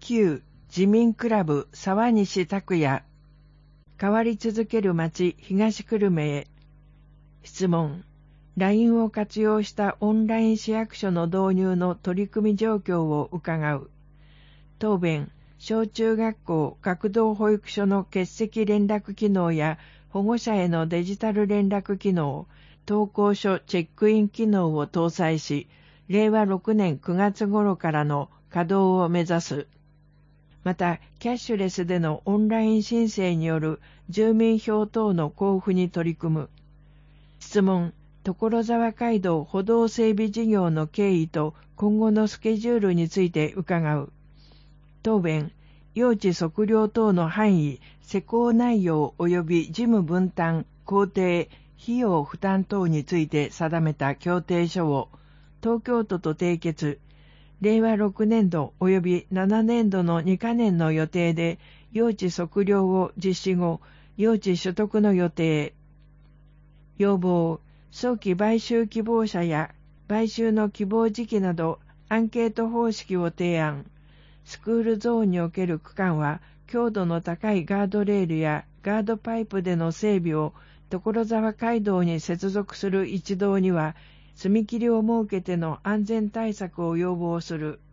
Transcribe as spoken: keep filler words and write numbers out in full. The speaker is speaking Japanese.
旧自民クラブ沢西拓也。変わり続ける町東久留米へ。質問。ライン を活用したオンライン市役所の導入の取り組み状況を伺う。答弁。小中学校学童保育所の欠席連絡機能や保護者へのデジタル連絡機能、登校所チェックイン機能を搭載し、れいわろくねんくがつ頃からの稼働を目指す。また、キャッシュレスでのオンライン申請による住民票等の交付に取り組む。質問。所沢街道歩道整備事業の経緯と今後のスケジュールについて伺う。答弁。用地測量等の範囲、施工内容及び事務分担、工程、費用負担等について定めた協定書を東京都と締結、れいわろくねんど及びななねんどのにかねんの予定で用地測量を実施後、用地取得の予定。要望。早期買収希望者や買収の希望時期などアンケート方式を提案。スクールゾーンにおける区間は強度の高いガードレールやガードパイプでの整備を所沢街道に接続する一道には踏切を設けての安全対策を要望する。